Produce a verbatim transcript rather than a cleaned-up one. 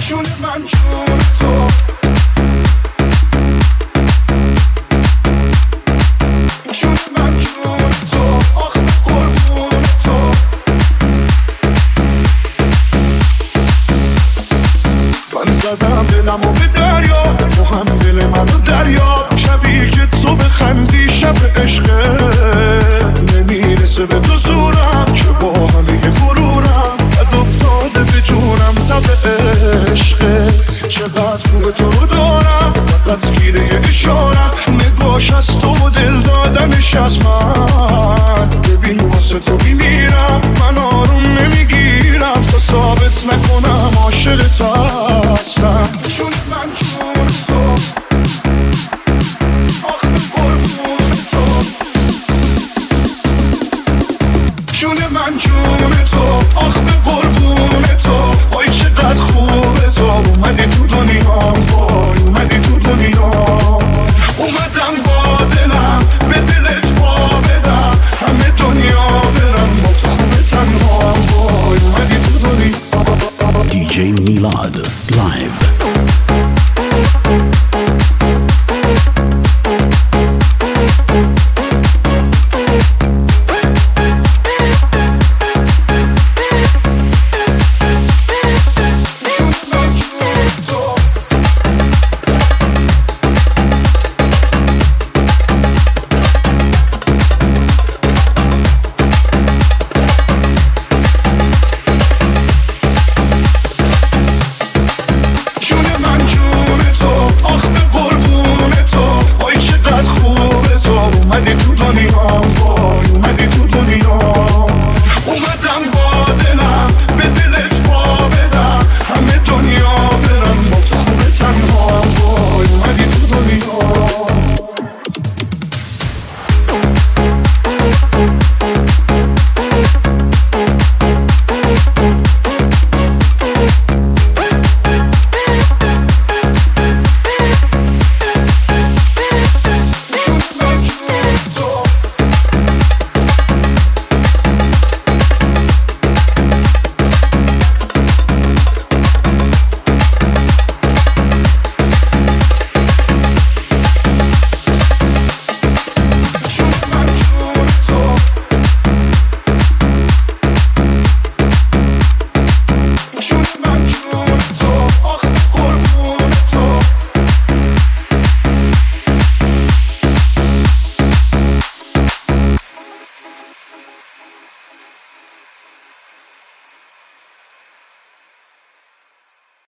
جون من جون تو جون من جون تو آخ قربون تو من زدم دلمو به دریا تو هم دل منو دریا شبیه که تو بخندی شب عشقه نمیرسه به تو زورم که با همه غرورم بد افتاده به جونم تب عشقت چقدر خوب تو رو دارم فقط گیره اشارم نگاش از تو و دل دادنش از من ببین واسه تو میمیرم من آروم نمیگیرم تا ثابت نکنم عاشقتم